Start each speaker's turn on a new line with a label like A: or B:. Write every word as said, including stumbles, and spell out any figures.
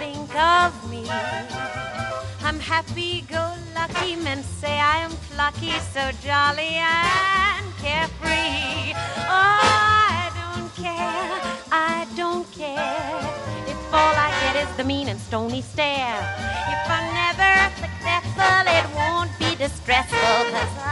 A: think of me. I'm happy-go-lucky, men say I am plucky, so jolly and carefree. Oh, I don't care, I don't care, if all I get is the mean and stony stare. If I never successful, it won't be distressful, 'cause